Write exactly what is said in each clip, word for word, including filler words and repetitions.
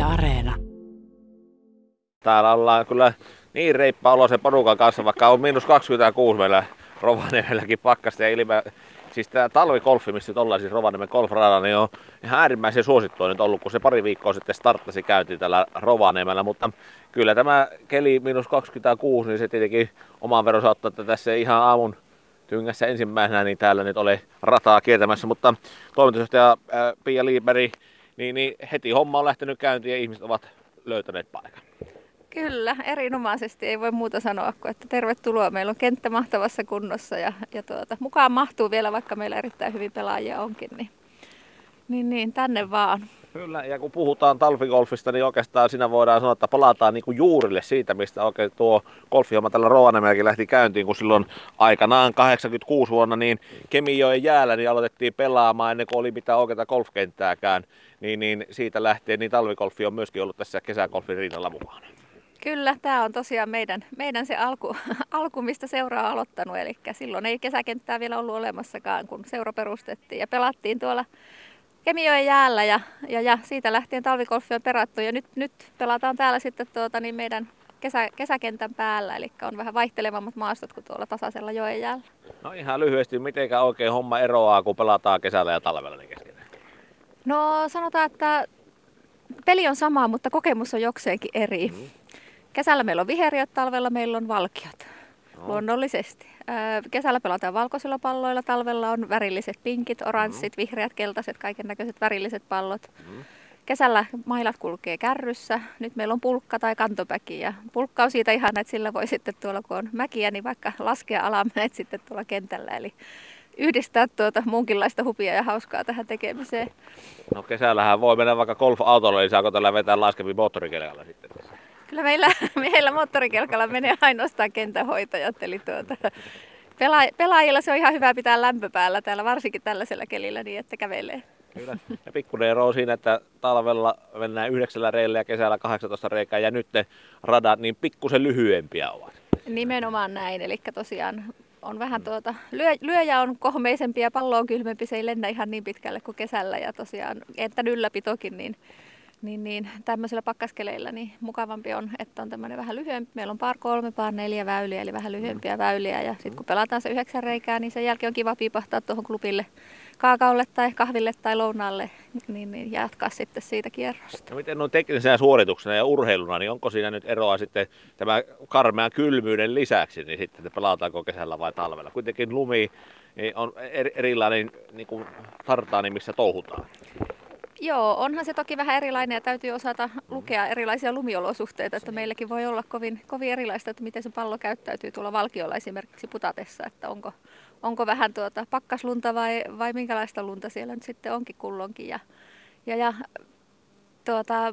Areena. Täällä ollaan kyllä niin reippaa oloisen porukan kanssa, vaikka on miinus kaksikymmentäkuusi meillä Rovaniemelläkin pakkasta ja ilme. Siis tää talvikolfi, missä nyt ollaan siis Rovaniemen golfradalla, niin on ihan äärimmäisen suosittua nyt ollut, kun se pari viikkoa sitten starttasi käyntiin täällä Rovaniemellä, mutta kyllä tämä keli miinus kaksikymmentäkuusi, niin se tietenkin oman verran saattaa, että tässä ei ihan aamun tyngässä ensimmäisenä niin täällä nyt ole rataa kiertämässä, mutta toimitusjohtaja Pia Liiberg, niin, niin heti homma on lähtenyt käyntiin ja ihmiset ovat löytäneet paikan. Kyllä, erinomaisesti. Ei voi muuta sanoa kuin, että tervetuloa. Meillä on kenttä mahtavassa kunnossa ja, ja tuota, mukaan mahtuu vielä, vaikka meillä erittäin hyvin pelaajia onkin. Niin, niin, niin tänne vaan. Kyllä, ja kun puhutaan talvigolfista, niin oikeastaan siinä voidaan sanoa, että palataan niin kuin juurille siitä, mistä oikein tuo golfihomma tällä Rovaniemelläkin lähti käyntiin, kun silloin aikanaan kahdeksankymmentäkuusi vuonna niin Kemijoen jäällä niin aloitettiin pelaamaan ennen kuin oli mitään oikeaa golfkenttääkään. Niin, niin siitä lähtien niin talvigolfi on myöskin ollut tässä kesägolfin rinnalla mukana. Kyllä, tämä on tosiaan meidän, meidän se alku, alku, mistä seura on aloittanut. Eli silloin ei kesäkenttää vielä ollut olemassakaan, kun seura perustettiin ja pelattiin tuolla Kemijoen jäällä ja, ja, ja siitä lähtien talvigolfi on perattu ja nyt, nyt pelataan täällä sitten tuota, niin meidän kesä, kesäkentän päällä, eli on vähän vaihtelevammat maastot kuin tuolla tasaisella joen jäällä. No ihan lyhyesti, mitenkä oikein homma eroaa, kun pelataan kesällä ja talvella niin keskenään? No sanotaan, että peli on sama, mutta kokemus on jokseenkin eri. Mm. Kesällä meillä on viheriöt, talvella meillä on valkiot, no. Luonnollisesti. Kesällä pelataan valkoisilla palloilla, talvella on värilliset pinkit, oranssit, mm. vihreät, keltaiset, kaiken näköiset värilliset pallot. Mm. Kesällä mailat kulkee kärryssä, nyt meillä on pulkka tai kantopäki ja pulkka on siitä ihana, että sillä voi sitten tuolla kun on mäkiä, niin vaikka laskea alamäet sitten tuolla kentällä. Eli yhdistää tuota muunkinlaista hupia ja hauskaa tähän tekemiseen. No kesällähän voi mennä vaikka golf-autolla, niin saako tällä vetää laskevia moottorikelkalla sitten? Kyllä meillä, meillä moottorikelkalla menee ainoastaan kentänhoitajat, eli tuota, pela, pelaajilla se on ihan hyvä pitää lämpö päällä täällä, varsinkin tällaisella kelillä, niin että kävelee. Kyllä. Ja pikkuinen ero on siinä, että talvella mennään yhdeksällä reillä ja kesällä kahdeksantoista reikää ja nyt ne radat niin pikkusen lyhyempiä ovat. Nimenomaan näin, eli tosiaan on vähän tuota, lyö, lyöjä on kohmeisempi ja pallo on kylmempi, se ei lennä ihan niin pitkälle kuin kesällä ja tosiaan kentän ylläpitokin, niin, niin, niin tämmöisellä pakkaskeleillä niin mukavampi on, että on tämmöinen vähän lyhyempi. Meillä on par kolme, par neljä väyliä, eli vähän lyhyempiä väyliä ja sitten kun pelataan se yhdeksän reikää, niin sen jälkeen on kiva piipahtaa tuohon klubille kaakaolle tai kahville tai lounaalle, niin, niin jatkaa sitten siitä kierrosta. No miten on teknisenä suorituksena ja urheiluna, niin onko siinä nyt eroa sitten tämä karmean kylmyyden lisäksi, niin sitten että pelataanko kesällä vai talvella? Kuitenkin lumi on erilainen niin kuin tartaani, missä touhutaan. Joo, onhan se toki vähän erilainen ja täytyy osata lukea erilaisia lumiolosuhteita, että meilläkin voi olla kovin, kovin erilaista, että miten se pallo käyttäytyy tuolla valkiolla esimerkiksi putatessa, että onko, onko vähän tuota pakkaslunta vai, vai minkälaista lunta siellä nyt sitten onkin kulloinkin. Ja, ja, ja tuota,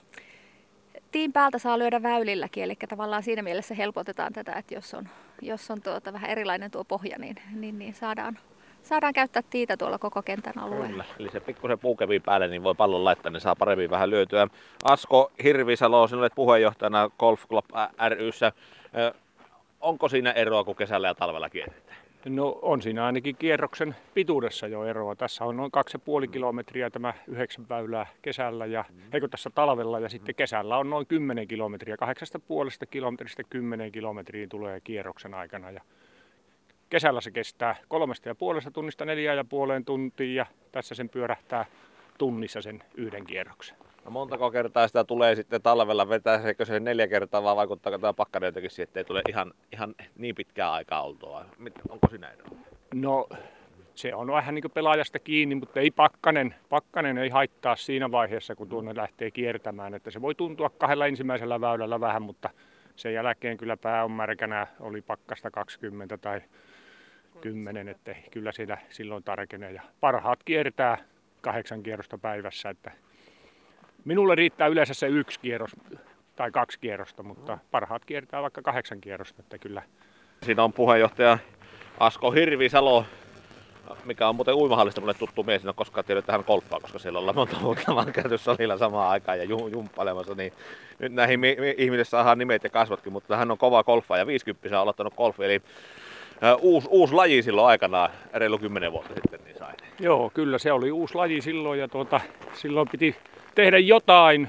tiin päältä saa lyödä väylilläkin, eli tavallaan siinä mielessä helpotetaan tätä, että jos on, jos on tuota vähän erilainen tuo pohja, niin, niin, niin saadaan Saadaan käyttää tiitä tuolla koko kentän alueella. Kyllä, eli se pikkusen puukeviin päälle, niin voi pallon laittaa, niin saa paremmin vähän lyötyä. Asko Hirvisalo, sinä olet puheenjohtajana Golf Club ry:ssä. Onko siinä eroa, kun kesällä ja talvella kierretään? No on siinä ainakin kierroksen pituudessa jo eroa. Tässä on noin kaksi pilkku viisi kilometriä tämä yhdeksän väylää kesällä ja mm. eikö tässä talvella ja sitten kesällä on noin kymmenen kilometriä. Kahdeksasta puolesta kilometristä kymmenen kilometriä tulee kierroksen aikana. Ja kesällä se kestää kolmesta ja puolesta tunnista neljää ja puoleen tuntiin ja tässä sen pyörähtää tunnissa sen yhden kierroksen. No montako kertaa sitä tulee sitten talvella vetää, seikö se neljä kertaa vai vaikuttaako tämä pakkanen jotenkin siihen, että ei tule ihan, ihan niin pitkää aikaa oltua? Onko siinä eroa? No se on vähän niin kuin pelaajasta kiinni, mutta ei pakkanen, pakkanen ei haittaa siinä vaiheessa, kun tuonne lähtee kiertämään. Että se voi tuntua kahdella ensimmäisellä väylällä vähän, mutta sen jälkeen kyllä pää on märkänä, oli pakkasta kaksikymmentä tai kymmenen, että kyllä siellä silloin tarkenee. Ja parhaat kiertää kahdeksan kierrosta päivässä, että minulle riittää yleensä se yksi kierros tai kaksi kierrosta, mutta parhaat kiertää vaikka kahdeksan kierrosta, että kyllä. Siinä on puheenjohtaja Asko Hirvisalo, mikä on muuten uimahallista mulle tuttu mies, en ole koskaan tiedä, että hän golfaa, koska siellä ollaan monta muuta maankäytössalilla samaan aikaan ja jumppailemassa, niin nyt näihin ihmisille saadaan nimet ja kasvotkin, mutta hän on kova golfaaja, viisikymmentä on aloittanut golfi, eli uusi, uusi laji silloin aikanaan, reilu kymmenen vuotta sitten niin sai. Joo, kyllä se oli uusi laji silloin ja tuota, silloin piti tehdä jotain,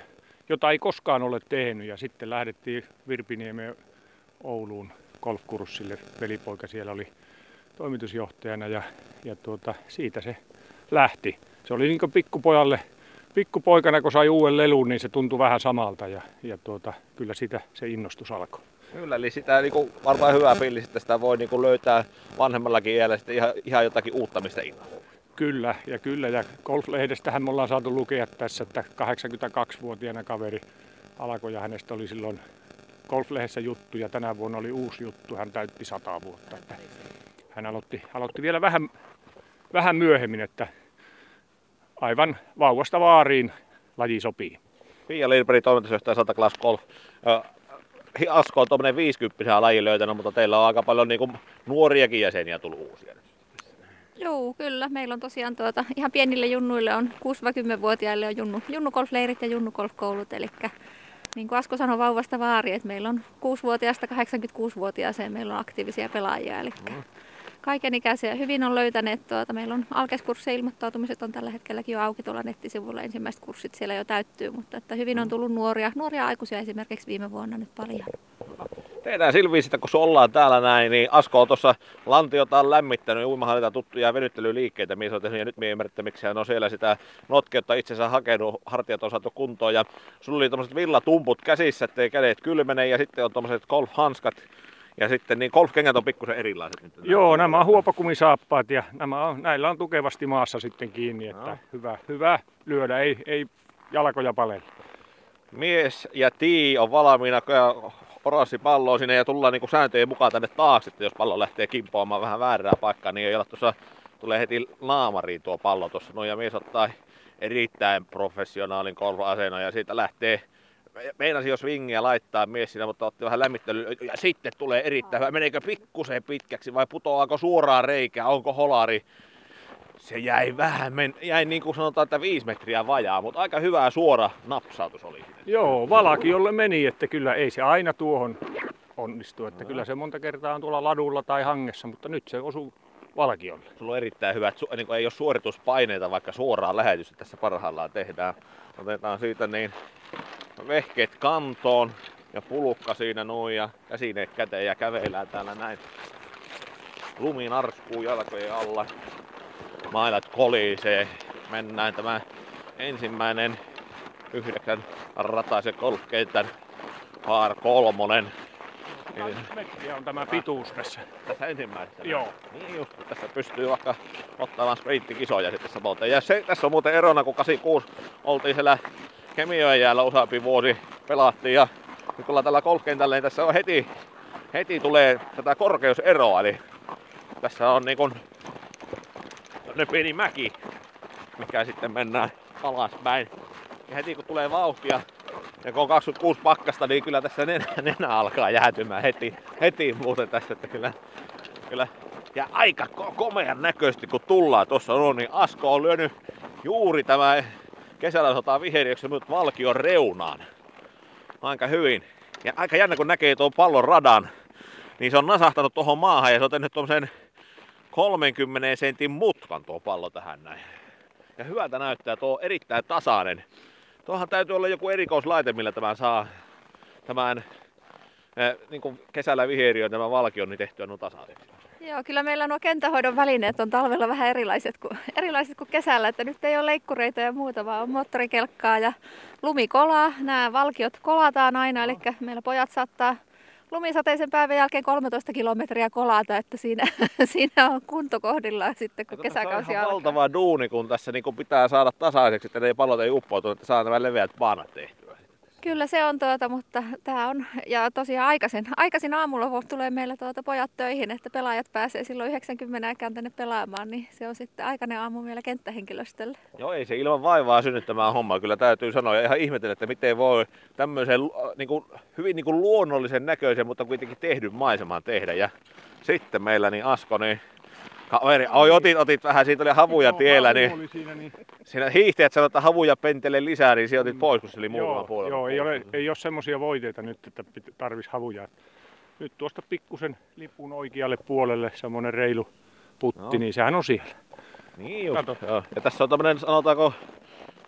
jota ei koskaan ole tehnyt. Ja sitten lähdettiin Virpiniemen Ouluun golfkurssille. Velipoika siellä oli toimitusjohtajana ja, ja tuota, siitä se lähti. Se oli niin kuin pikkupojalle, pikkupoikana kun sai uuden lelun, niin se tuntui vähän samalta ja, ja tuota, kyllä sitä se innostus alkoi. Kyllä, eli sitä niin varmaan hyvää pilli, että sitä voi niin löytää vanhemmallakin iällä sitten ihan, ihan jotakin uutta, mistä innostuu. Kyllä, ja kyllä, ja Golf-lehdestähän me ollaan saatu lukea tässä, että kahdeksankymmentäkaksivuotiaana kaveri alkoi ja hänestä oli silloin Golf-lehdessä juttu ja tänä vuonna oli uusi juttu, hän täytti sata vuotta. Että hän aloitti, aloitti vielä vähän, vähän myöhemmin, että aivan vauvasta vaariin laji sopii. Pia Lindberg, toimitusjohtaja Santa Claus Golf. Asko on tuommoinen viisikymppisen lajin löytänyt, mutta teillä on aika paljon niin kuin nuoriakin jäseniä tullut uusia. Joo, kyllä. Meillä on tosiaan tuota, ihan pienille junnuille on kuusi-kymmenvuotiaille on junnu, junnugolfleirit ja junnugolfkoulut. Eli niin kuin Asko sanoi vauvasta vaari, että meillä on kuusivuotiaasta kahdeksankymmentäkuusi-vuotiaaseen meillä on aktiivisia pelaajia. Eli mm. kaikenikäisiä hyvin on löytäneet. Tuota, meillä on alkeiskurssien ilmoittautumiset on tällä hetkelläkin jo auki tuolla nettisivulla. Ensimmäiset kurssit siellä jo täyttyy, mutta että hyvin on tullut nuoria, nuoria aikuisia esimerkiksi viime vuonna nyt paljon. Tehdään Silvi sitä, kun ollaan täällä näin, niin Asko on tuossa lantiota on lämmittänyt, uimahallita tuttuja venyttelyliikkeitä, missä on tehnyt, ja nyt me ymmärrätte, miksi hän on siellä sitä notkeutta itsensä hakenut, hartiat on saatu kuntoon, ja sulla oli tommoset villatumput käsissä, ettei kädet kylmene, ja sitten on tommoset golfhanskat, ja sitten niin golfkengät on pikkusen erilaiset. Nyt Joo, nämä on huopakumisaappaat, ja nämä on, näillä on tukevasti maassa sitten kiinni, että no. hyvä, hyvä lyödä, ei, ei jalkoja palella. Mies ja Tii on valmiina oranssi palloa sinne ja tullaan niinku sääntöjen mukaan tänne taakse, että jos pallo lähtee kimpoamaan vähän väärää paikkaa, niin ei ole tuossa, tulee heti naamariin tuo pallo tuossa. No ja mies ottaa erittäin professionaalin golf-asennon ja siitä lähtee, meinasi jos vingiä laittaa mies siinä, mutta otti vähän lämmittelyä ja sitten tulee erittäin hyvä. Meneekö pikkusen pitkäksi vai putoaako suoraan reikää, onko holari? Se jäi vähän, men, jäi niin kuin sanotaan, että viisi metriä vajaa, mutta aika hyvä suora napsautus oli. Joo, valaki jolle meni, että kyllä ei se aina tuohon onnistu, että no. kyllä se monta kertaa on tuolla ladulla tai hangessa, mutta nyt se osuu valakiolle. Sulla on erittäin hyvä, että niin ei ole suorituspaineita, vaikka suoraan lähetystä tässä parhaillaan tehdään. Otetaan siitä niin vehkeet kantoon ja pulukka siinä noin ja käsineet käteen ja käveillään täällä näin. Lumi narskuu jalkojen alla. Mailat kolisee. Mennään tämä ensimmäinen yhdeksän rataisen golfkentän Par kolmonen. Metriä on tämä pituus tässä. Tässä ensimmäisessä? Joo. Niin just, tässä pystyy vaikka ottamaan sprinttikisoja sitten samalta. Ja se, tässä on muuten erona, kun kahdeksankymmentäkuusi oltiin siellä Kemijoen jäällä useampi vuosi pelattiin. Ja nyt kun ollaan tällä golfkentällä, niin tässä on heti, heti tulee tätä korkeuseroa. Eli tässä on niin kuin pieni mäki, mikä sitten mennään alaspäin. Ja heti kun tulee vauhtia ja kun on kaksikymmentäkuusi pakkasta, niin kyllä tässä nenä, nenä alkaa jäätymään heti, heti muuten tässä. Että kyllä, kyllä. Ja aika ko- komean näköisesti kun tullaan tuossa on, niin Asko on lyönyt juuri tämä kesällä sotaa viheriöksi nyt valkion reunaan. Aika hyvin. Ja aika jännä kun näkee tuon pallon radan, niin se on nasahtanut tuohon maahan ja se on tehnyt tuommoisen kolmenkymmenen sentin mutkan tuo pallo tähän näin. Ja hyvältä näyttää, tuo on erittäin tasainen. Tuohan täytyy olla joku erikoislaite, millä tämän saa tämän eh, niin kuin kesällä viheriön tämän valkion niin tehtyä nuo tasaiseksi. Joo, kyllä meillä nuo kentähoidon välineet on talvella vähän erilaiset kuin, erilaiset kuin kesällä. Että nyt ei ole leikkureita ja muuta, vaan on moottorikelkkaa ja lumikolaa. Nämä valkiot kolataan aina, eli meillä pojat saattaa lumisateisen päivän jälkeen kolmetoista kilometriä kolata, että siinä, siinä on kunto kohdillaan sitten, kun kesäkausi alkaa. On valtava duuni, kun tässä niin kun pitää saada tasaiseksi, että ne pallot ei uppoutu, että saa nämä leveät baanat tehtyä. Kyllä se on tuota, mutta tämä on, ja tosiaan aikaisin, aikaisin aamulla tulee meillä tuota pojat töihin, että pelaajat pääsee silloin yhdeksänkymmentäkään tänne pelaamaan, niin se on sitten aikainen aamu vielä kenttähenkilöstölle. Joo, ei se ilman vaivaa synny tämä homma, kyllä täytyy sanoa ja ihan ihmetellä, että miten voi tämmöisen niin kuin, hyvin niin kuin luonnollisen näköisen, mutta kuitenkin tehdyn maiseman tehdä. Ja sitten meillä niin Asko, niin kaveri, oi, otit, otit vähän, siitä oli havuja joo, tiellä, niin siinä, niin siinä hiihtäjät sanoi, että havuja pentele lisää, niin siinä otit pois, kun se oli muutaman puolella. Joo, ei ole, ei ole semmoisia voiteita nyt, että tarvitsisi havuja. Nyt tuosta pikkusen lipun oikealle puolelle, semmoinen reilu putti, no. Niin sehän on siellä. Niin just, joo. Ja tässä on tämmöinen, sanotaanko,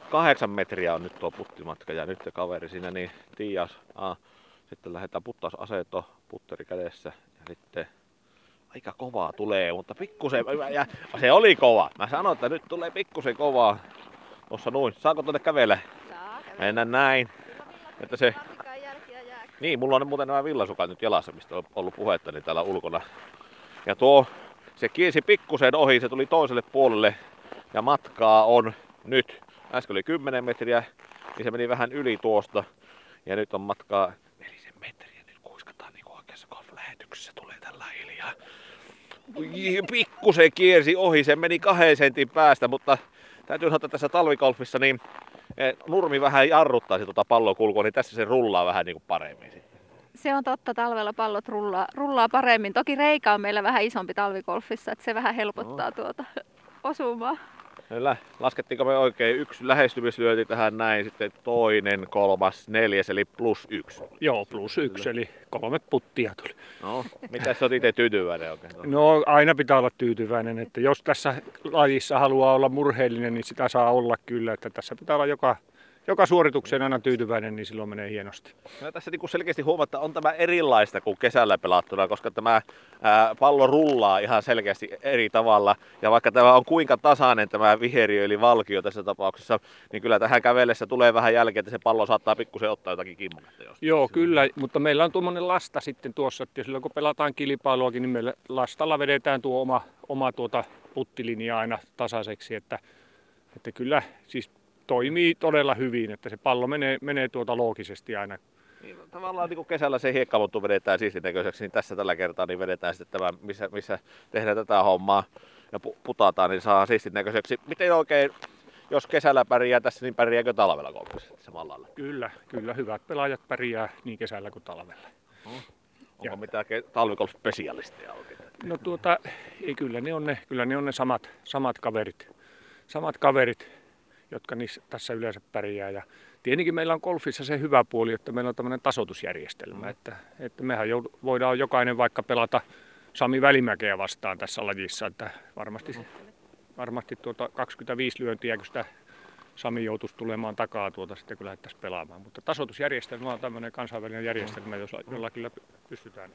kahdeksan metriä on nyt tuo puttimatka ja nyt se kaveri siinä niin tiias. Ah, sitten lähdetään puttausaseto, putteri kädessä ja sitten aika kovaa tulee, mutta pikkusen, ja se oli kova. Mä sanoin, että nyt tulee pikkusen kovaa. Tuossa noin. Saako tuonne kävellä? Saa kävellä. Mennä näin. Että se, niin, mulla on muuten nämä villasukat nyt jalassa, mistä on ollut puhetta niin täällä ulkona. Ja tuo, se kiesi pikkusen ohi, se tuli toiselle puolelle ja matkaa on nyt. Äsken oli kymmenen metriä, niin se meni vähän yli tuosta. Ja nyt on matkaa nelisen metriä. Nyt kuiskataan niin kuin oikeassa golf-lähetyksessä tulee tällä hiljaa. Pikkusen kiersi ohi, se meni kahden sentin päästä, mutta täytyy sanoa, että tässä talvikolfissa niin nurmi vähän jarruttaisi tuota pallon kulkua, niin tässä se rullaa vähän niin kuin paremmin sitten. Se on totta, talvella pallot rullaa, rullaa paremmin. Toki reikä on meillä vähän isompi talvikolfissa, että se vähän helpottaa no. tuota osumaa. Kyllä. Laskettiinko me oikein yksi lähestymislyönti tähän näin, sitten toinen, kolmas, neljäs, eli plus yksi? Joo, plus yksi, eli kolme puttia tuli. No, mitä sä oot itse tyytyväinen oikein? No aina pitää olla tyytyväinen, että jos tässä lajissa haluaa olla murheellinen, niin sitä saa olla kyllä, että tässä pitää olla joka, joka suoritukseen aina tyytyväinen, niin silloin menee hienosti. No, tässä niin selkeästi huomataan, on tämä erilaista kuin kesällä pelattuna, koska tämä ää, pallo rullaa ihan selkeästi eri tavalla. Ja vaikka tämä on kuinka tasainen tämä viheriö eli valkio tässä tapauksessa, niin kyllä tähän kävellessä tulee vähän jälkeen, että se pallo saattaa pikkusen ottaa jotakin kimmoketta jostain. Joo, kyllä, mutta meillä on tuommoinen lasta sitten tuossa, että silloin kun pelataan kilpailuakin, niin meillä lastalla vedetään tuo oma, oma tuota puttilinja aina tasaiseksi, että, että kyllä siis toimii todella hyvin, että se pallo menee, menee tuota loogisesti aina. Niin, tavallaan niin kuin kesällä se hiekkaluttu vedetään siistinäköiseksi, niin tässä tällä kertaa niin vedetään sitten tämä, missä, missä tehdään tätä hommaa ja putataan, niin saa siistinäköiseksi. Miten oikein, jos kesällä pärjää tässä, niin pärjääkö talvella golfissa samalla lailla? Kyllä, kyllä. Hyvät pelaajat pärjää niin kesällä kuin talvella. No. Onko ja mitään talvikolf-spesialisteja oikein? No tuota, ei, kyllä ne on ne, kyllä ne, on ne samat, samat kaverit. Samat kaverit. jotka niissä, tässä yleensä pärjää. Ja tietenkin meillä on golfissa se hyvä puoli, että meillä on tämmöinen tasoitusjärjestelmä, mm. että, että mehän joud, voidaan jokainen vaikka pelata Sami Välimäkeä vastaan tässä lajissa, että varmasti, mm. varmasti tuota kaksikymmentäviisi lyöntiä, kun sitä Sami joutuisi tulemaan takaa tuota sitten, kun lähdettäisiin pelaamaan. Mutta tasoitusjärjestelmä on tämmöinen kansainvälinen järjestelmä, jolla kyllä pystytään.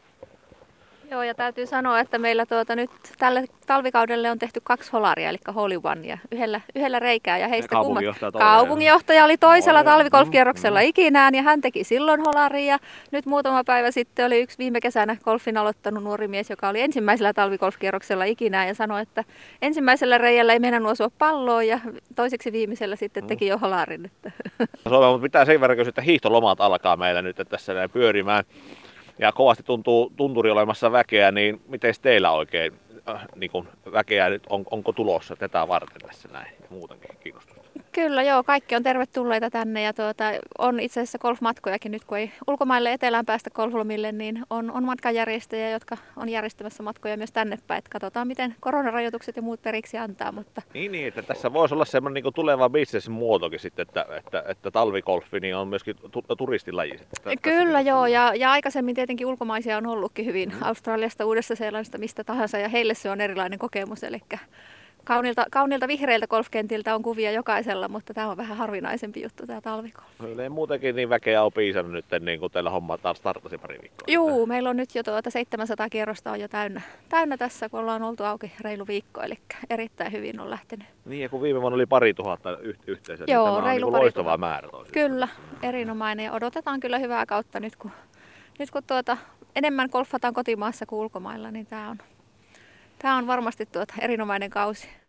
Joo, ja täytyy sanoa, että meillä tuota nyt tälle talvikaudelle on tehty kaksi holaria, eli hole onea, yhdellä, yhdellä reikää. Ja heistä kaupunginjohtaja, kummat, kaupunginjohtaja oli toisella no, talvikolfkierroksella mm, ikinään, ja hän teki silloin holaria. Ja nyt muutama päivä sitten oli yksi viime kesänä golfin aloittanut nuori mies, joka oli ensimmäisellä talvikolfkierroksella ikinään, ja sanoi, että ensimmäisellä reijällä ei mennä osua palloon, ja toiseksi viimeisellä sitten teki jo holarin. Suomea, mutta pitää sen verran kysyä, että hiihtolomat alkaa meillä nyt tässä näin pyörimään. Ja kovasti tuntuu tunturi olemassa väkeä, niin miten teillä oikein äh, niin kun väkeä nyt on, onko tulossa tätä varten tässä näin ja muutenkin kiinnostusta? Kyllä joo, kaikki on tervetulleita tänne ja tuota, on itse asiassa golfmatkojakin nyt, kun ei ulkomaille etelään päästä golflomille, niin on, on matkanjärjestäjiä, jotka on järjestämässä matkoja myös tänne päin. Et katsotaan, miten koronarajoitukset ja muut periksi antaa. Mutta... Niin, niin, että tässä voisi olla semmoinen niin tuleva bisnesmuotokin sitten, että, että, että talvikolfi niin on myöskin tu- turistilaji. Kyllä joo, ja, ja aikaisemmin tietenkin ulkomaisia on ollutkin hyvin, mm. Australiasta, Uudesta-Seelannista, mistä tahansa, ja heille se on erilainen kokemus, eli Kauniilta, kauniilta vihreiltä golfkentiltä on kuvia jokaisella, mutta tämä on vähän harvinaisempi juttu, tämä talvikolf. Kyllä muutenkin niin väkeä on piisannut nyt, niin kuin teillä homma taas startasi pari viikkoa. Juu, meillä on nyt jo tuota seitsemänsataa kierrosta on jo täynnä, täynnä tässä, kun ollaan oltu auki reilu viikko, eli erittäin hyvin on lähtenyt. Niin, ja kun viime vuonna oli pari tuhatta yhteensä, Joo, niin tämä reilu on niin loistava määrä toisin. Kyllä, erinomainen, ja odotetaan kyllä hyvää kautta nyt, kun, nyt kun tuota, enemmän golfataan kotimaassa kuin ulkomailla, niin tämä on, tämä on varmasti tuota erinomainen kausi.